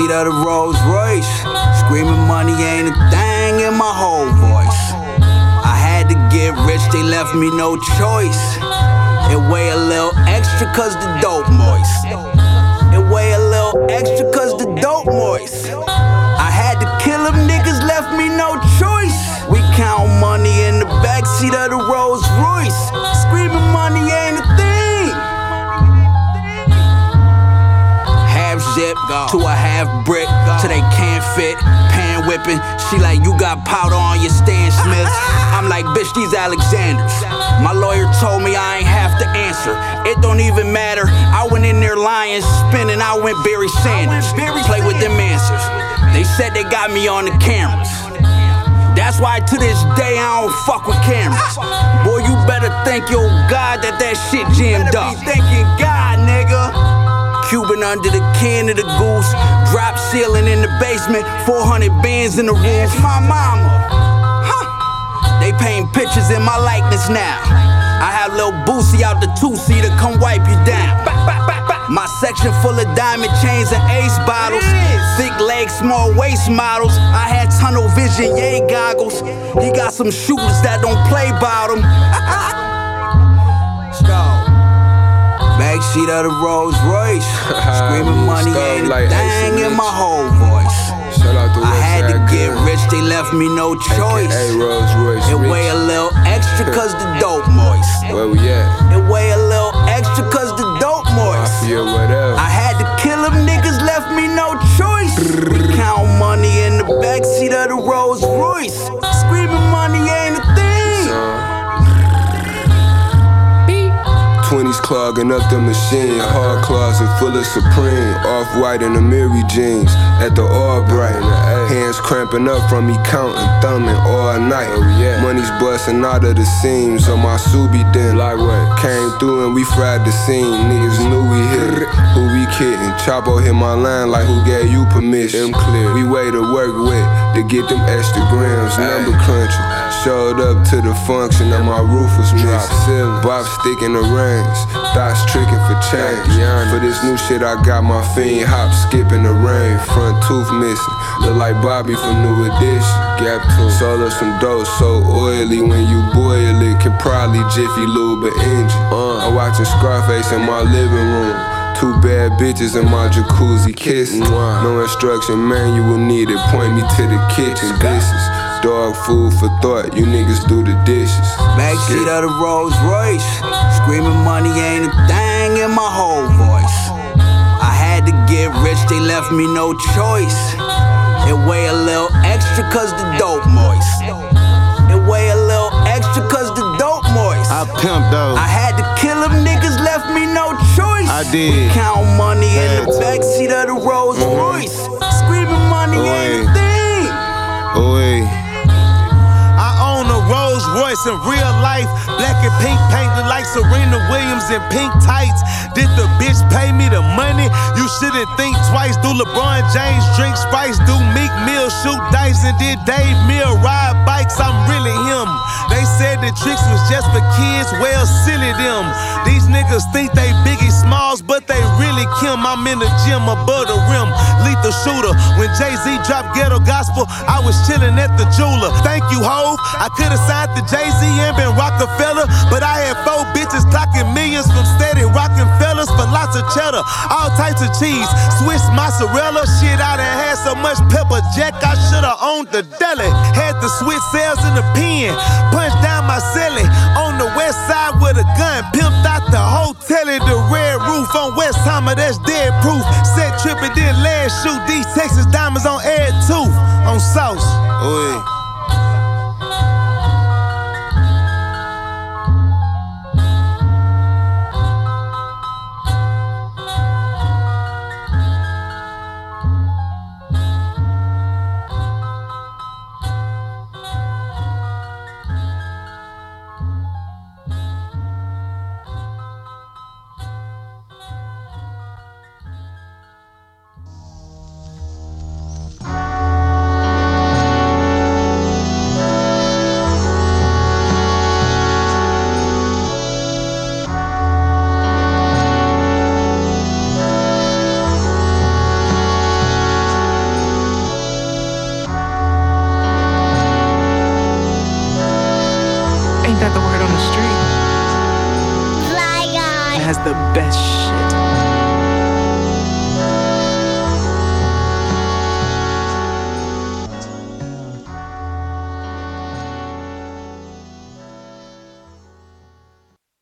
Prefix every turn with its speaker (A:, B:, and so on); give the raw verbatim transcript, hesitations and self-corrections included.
A: Backseat of the Rolls Royce, screaming money ain't a thing in my whole voice. I had to get rich, they left me no choice. It weigh a little extra cause the dope moist. It weigh a little extra cause the dope moist. I had to kill them niggas, left me no choice. We count money in the backseat of the Rolls Royce, screaming money ain't a thing. Zip to a half brick till they can't fit. Pan whipping, she like, you got powder on your Stan Smiths. I'm like, bitch, these Alexanders. My lawyer told me I ain't have to answer. It don't even matter. I went in there lying, spinning. I went Barry Sanders. Play with them answers. They said they got me on the cameras. That's why to this day I don't fuck with cameras. Boy, you better thank your God that that shit jammed up. Thanking God, nigga. Cuban under the can of the goose, drop ceiling in the basement, four hundred bands in the roof. My mama, huh? They paint pictures in my likeness now. I have Lil Boosie out the two-seater, come wipe you down. My section full of diamond chains and ace bottles, thick legs, small waist models. I had tunnel vision, yay goggles. He got some shooters that don't play bottom. Backseat of the Rolls Royce, screaming money ain't a like thing in my whole voice. I had to get rich, they left me no choice. It weigh a little extra cause the dope moist.
B: Where we at?
A: It weigh a little extra cause the dope moist.
B: I feel whatever.
A: I had to kill them niggas, left me no choice. We count money in the backseat of the Rolls Royce, screaming money ain't a thing.
B: twenties clogging up the machine, hard closet full of Supreme, off-white and the Miri jeans, at the Albright, hands cramping up from me counting, thumbing all night, money's busting out of the seams on my Subi den, came through and we fried the scene, niggas knew we hit it, who we kidding, Chapo hit my line like who gave you permission, we way to work with, to get them extra grams, number crunching, showed up to the function and my roof was missing, Bob stick in the rain, thoughts tricking for change. For this new shit, I got my fiend hop skipping the rain. Front tooth missing, look like Bobby from New Edition. Gap tooth, sold us some dough so oily when you boil it, can probably Jiffy Lube an engine. Uh, I'm watching Scarface in my living room. Two bad bitches in my jacuzzi kissing. No instruction manual needed, point me to the kitchen. This is dog food for thought, you niggas do the dishes.
A: Backseat of the Rolls Royce, screaming money ain't a thing in my whole voice. I had to get rich, they left me no choice. It weigh a little extra cause the dope moist. It weigh a little extra cause the dope moist.
C: I pimped those.
A: I had to kill them niggas, left me no choice.
C: I did.
A: We count money in the backseat of the Rolls Royce, screaming money ain't a thing.
C: Oi. Rolls Royce in real life, black and pink painted like Serena Williams in pink tights. Did the bitch pay me the money? You shouldn't think twice. Do LeBron James drink Spice? Do Meek Mill shoot dice? And did Dave Mill ride bikes? I'm really him. They said the tricks was just for kids, well silly them. These niggas think they Biggie Smalls, but they really Kim. I'm in the gym above the rim, lethal shooter. When Jay-Z dropped Ghetto Gospel, I was chilling at the jeweler. Thank you, Hov. I could've signed to Jay-Z and been Rockefeller, but I had four bitches clocking millions from steady rocking fellas for lots of cheddar, all types of cheese, Swiss mozzarella. Shit, I done had so much pepper jack, I should've owned the deli. Had the switch sales in the pen, punched down my celly on the west side with a gun, pimped out the hotel at the red roof on West Hammer, that's dead proof. Set trippin', did last shoot these Texas diamonds on Ed Tooth, on Sauce. Oi.
D: has the best shit.